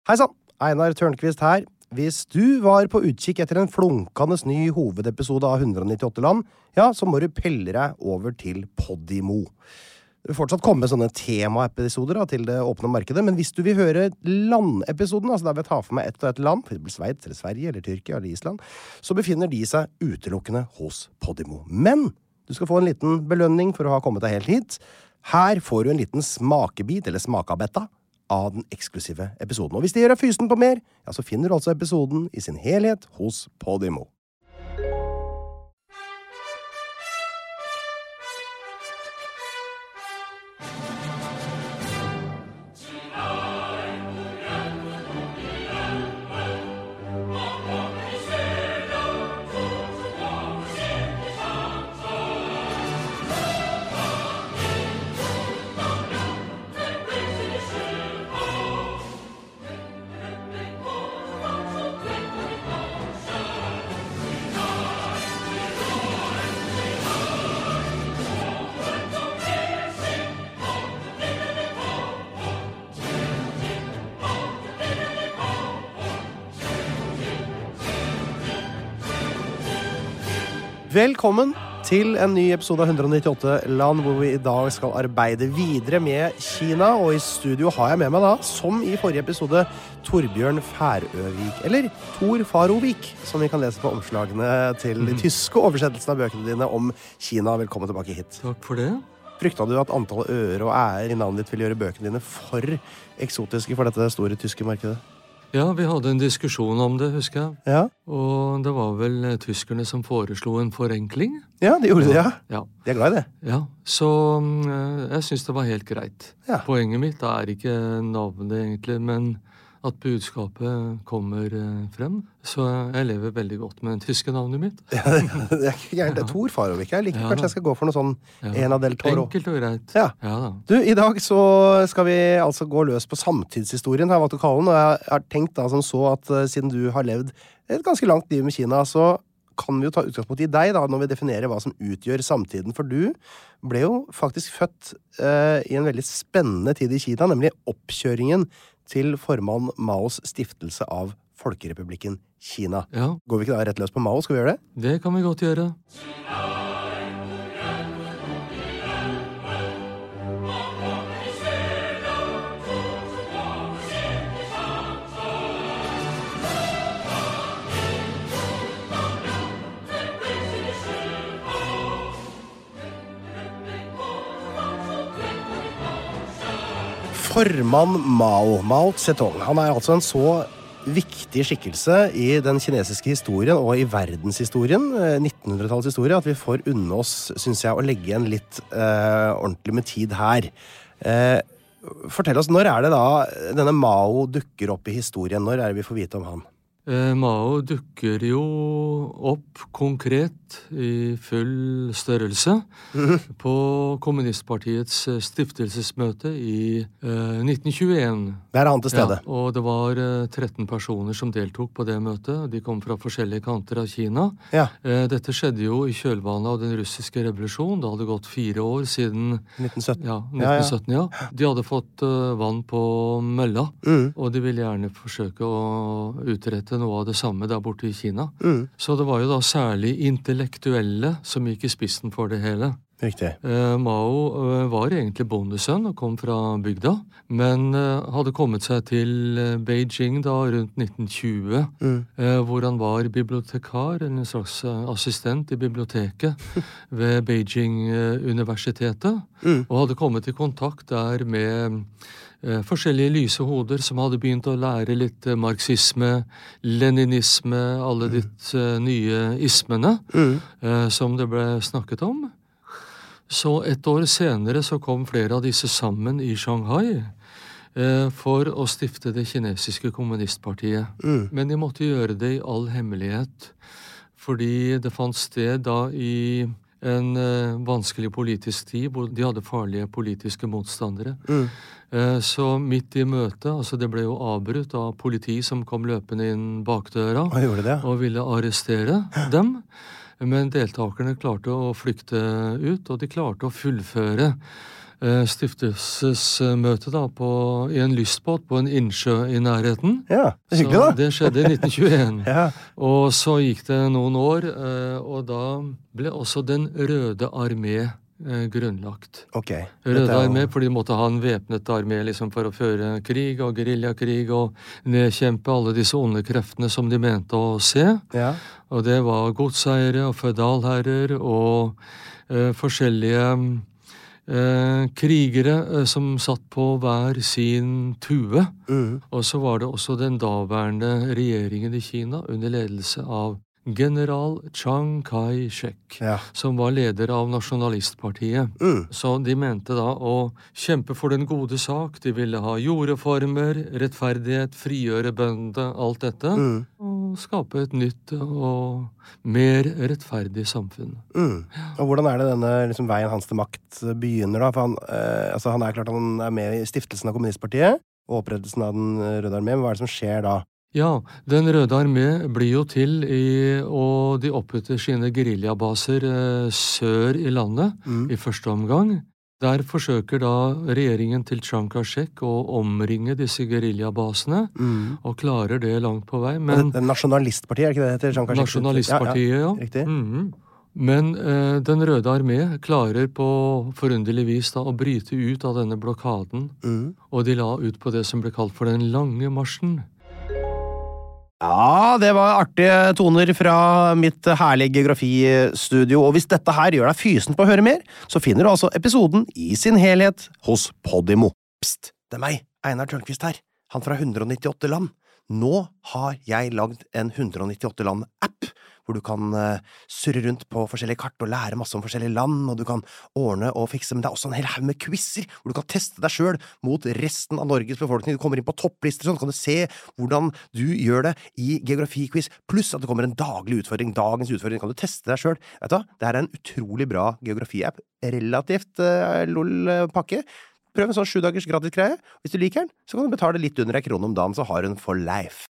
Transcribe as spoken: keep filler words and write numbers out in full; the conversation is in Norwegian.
Hei sann, Einar Tørnqvist her. Hvis du var på utkikk etter en flunkende ny hovedepisode av hundre nittiåtte land, ja, så må du pelle deg over til Podimo. Det vil fortsatt komme sånne temaepisoder da, til det åpne markedet, men hvis du vil høre landepisoden, altså der vi tar for meg ett og ett land, for eksempel Sveits eller Sverige eller Tyrkia eller Island, så befinner de seg utelukkende hos Podimo. Men du skal få en liten belønning for å ha kommet deg helt hit. Her får du en liten smakebit, eller smakabetta, av den eksklusive episoden. Og hvis det gjør deg fysen på mer, ja, så finner du altså episoden i sin helhet hos Podimo. Velkommen til en ny episode av hundre nittiåtte land, hvor vi i dag skal arbeide videre med Kina, og i studio har jeg med meg da, som i forrige episode, Torbjørn Færøvik, eller Tor Farovik, som vi kan lese på omslagene til de tyske oversettelsen av bøkene dine om Kina. Velkommen tilbake hit. Takk for det. Frykta du at antallet ører og ærer i navnet ditt vil gjøre bøkene dine for eksotiske for dette store tyske markedet? Ja, vi hadde en diskusjon om det, husker jeg. Ja. Og det var vel tyskerne som foreslo en forenkling. Ja, de gjorde det, ja. Ja. De er glad i det. Ja, så øh, jeg synes det var helt greit. Ja. Poenget mitt er ikke navnet egentlig, men at budskapet kommer øh, frem. Så jeg lever veldig godt med det tyske navnet mitt. Ja, det er ikke gærent. Det er Tor Farovik. Jeg liker Ja, kanskje da. jeg skal gå for noe sånn Ja. Ena del Toro. Enkelt og greit. Ja. Ja da. Du, i dag så skal vi altså gå løs på samtidshistorien, har jeg valgt å kalle den, og jeg har tenkt da som så at uh, siden du har levd et ganske langt liv med Kina, så kan vi jo ta utgangspunkt i deg da, når vi definerer hva som utgjør samtiden, for du ble jo faktisk født uh, i en veldig spennende tid i Kina, nemlig oppkjøringen til formann Maos stiftelse av Folkerepublikken Kina. Ja, Går vi ikke da rett løs på Mao, skal vi gjøre det? det kan vi godt gjøre. Formann Mao, Mao Zedong, han er altså en så viktig skikkelse i den kinesiske historien og i verdenshistorien, nittenhundretallets historie, at vi får unne oss, synes jeg, å legge igjen litt eh, ordentlig med tid her. Eh, fortell oss, når er det da denne Mao dukker opp i historien? Når er det vi får vite om han? Eh, Mao dukker jo opp konkret i full størrelse Mhm. på kommunistpartiets eh, stiftelsesmøte i eh, nitten tjueen. Der er han til stede. Ja, og det var eh, tretten personer som deltok på det møtet. De kom fra forskjellige kanter av Kina. Ja, Eh, dette skjedde jo i kjølvannet av den russiske revolusjonen. Det hadde gått fire år siden nitten sytten. ja, Ja, ja. nitten sytten, ja. De hadde fått eh, vann på mølla, Mm. og de ville gjerne forsøke å utrette noe av det samme der borte i Kina. Mm. Så det var jo da særlig intellektuelle som gikk i spissen for det hele. Riktig. Eh, Mao eh, var egentlig bondesønn og kom fra bygda, men eh, hadde kommet seg til eh, Beijing da rundt nitten tjue, Mm. eh, hvor han var bibliotekar, eller en slags eh, assistent i biblioteket ved Beijing-universitetet, Mm. og hadde kommet i kontakt der med eh, forskjellige lyse hoder som hadde begynt å lære litt eh, marxisme, leninisme, alle ditt eh, nye ismene Mm. eh, som det ble snakket om. Så et år senere så kom flere av disse sammen i Shanghai eh, for å stifte det kinesiske kommunistpartiet. Mm. Men de måtte gjøre det i all hemmelighet, fordi det fant sted da i en eh, vanskelig politisk tid, hvor de hadde farlige politiske motstandere. Mm. Eh, så midt i møtet, altså det ble jo avbrutt av politi som kom løpende inn bakdøra Hva gjorde det? og ville arrestere dem. Men deltakerne klarte å flykte ut, og de klarte å fullføre stiftelsesmøte da, på, i en lystbåt på en innsjø i nærheten. Ja, det er hyggelig da. Så det skjedde i nitten tjueen. Ja. Og så gikk det noen år, og da ble også den Røde Armé grunnlagt. Ok. Røde jo... Armé, for de måtte ha en væpnet armé liksom, for å føre krig og guerillakrig og nedkjempe alle disse onde kreftene som de mente å se. Ja. Og det var godseiere og føydalherrer og eh, forskjellige eh, krigere eh, som satt på hver sin tue. Mm. Og så var det også den daværende regjeringen i Kina under ledelse av general Chiang Kai-shek, Ja. som var leder av nasjonalistpartiet. Mm. Så de mente da å kjempe for den gode sak. De ville ha jordreformer, rettferdighet, frigjøre bøndene, alt dette. Mm. Og skape et nytt og mer rettferdig samfunn. Mm. Og hvordan er det denne liksom, veien hans til makt begynner da? For han, eh, altså, han er klart han er med i stiftelsen av kommunistpartiet og opprettelsen av den Røde Armé. Hva er det som skjer da? Ja, Den Røde Armé blir jo til, i, og de oppretter sine guerillabaser eh, sør i landet Mm. i første omgang. Der forsøker da regjeringen til Chiang Kai-shek å omringe disse guerillabasene, Mm. og klarer det langt på vei. Men, Men det, det er nasjonalistpartiet, er ikke det det heter? Jean Castex? Nasjonalistpartiet, ja. Ja, ja. Riktig. Mhm. Men eh, Den Røde Armé klarer på forunderlig vis da å bryte ut av denne blokaden, Mm. og de la ut på det som ble kalt for den lange marsjen. Ja, det var artige toner fra mitt herlige geografistudio, og hvis dette her gjør deg fysen på å høre mer, så finner du altså episoden i sin helhet hos Podimo. Psst, det er meg, Einar Tørnquist her, han fra hundre nittiåtte land. Nå har jeg lagd en hundre nittiåtte land-app, hvor du kan uh, surre rundt på forskjellige kart og lære masse om forskjellige land, og du kan ordne og fikse, men det er også en hel haug med quizzer, hvor du kan teste deg selv mot resten av Norges befolkning. Du kommer inn på topplister, sånn kan du se hvordan du gjør det i geografiquiz, pluss at det kommer en daglig utfordring. Dagens utfordring kan du teste deg selv. Vet du hva? Det her er en utrolig bra geografi-app, relativt uh, lol-pakke. Prøv en sånn sju dagers gratis greie. Hvis du liker den, så kan du betale litt under en krone om dagen, så har du den for life.